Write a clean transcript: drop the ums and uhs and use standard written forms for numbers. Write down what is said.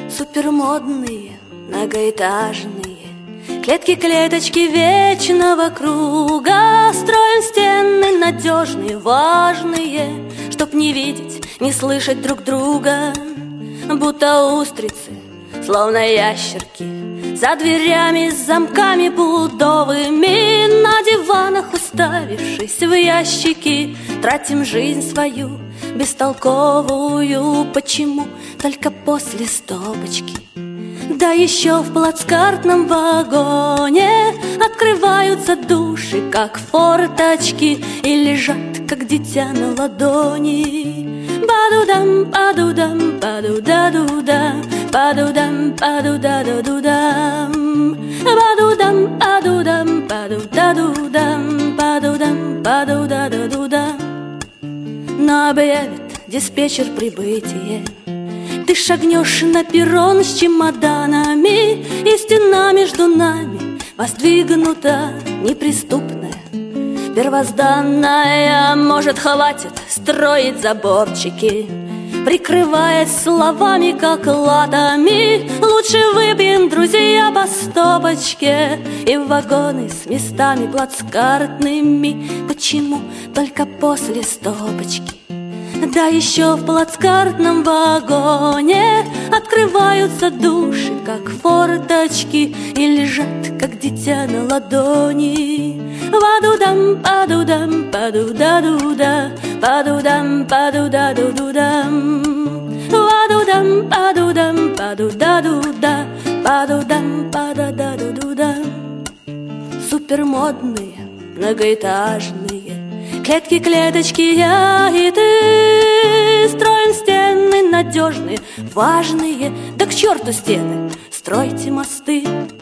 Супермодные, многоэтажные клетки-клеточки вечного круга. Строим стены надежные, важные, чтоб не видеть, не слышать друг друга. Будто устрицы, словно ящерки, за дверями с замками пудовыми, на диванах уставившись в ящики, тратим жизнь свою бестолковую. Почему только после стопочки? Да еще в плацкартном вагоне открываются души, как форточки, и лежат, как дитя на ладони. Бадудам, бадудам, бадуда-дуда, бадудам, бадуда-дудам, бадудам, бадудам, бадуда-дудам, бадудам, бадуда-дудам. Но объявит диспетчер прибытие. Ты шагнешь на перрон с чемоданами, и стена между нами воздвигнута неприступная, первозданная. Может, хватит строить заборчики, прикрываясь словами, как латами. Лучше выпьем, друзья, по стопочке, и в вагоны с местами плацкартными. Почему только после стопочки? Да еще в плацкартном вагоне открываются души, как форточки, и лежат, как дитя на ладони. Бадудам, бадудам, бадуда-дуда, бадудам, бадуда-дудам, бадудам, бадудам, бадуда-дуда, бадудам, бадуда-дудам. Супермодные, многоэтажные клетки-клеточки, я и ты, строим стены надежные, важные. Да к черту стены, стройте мосты.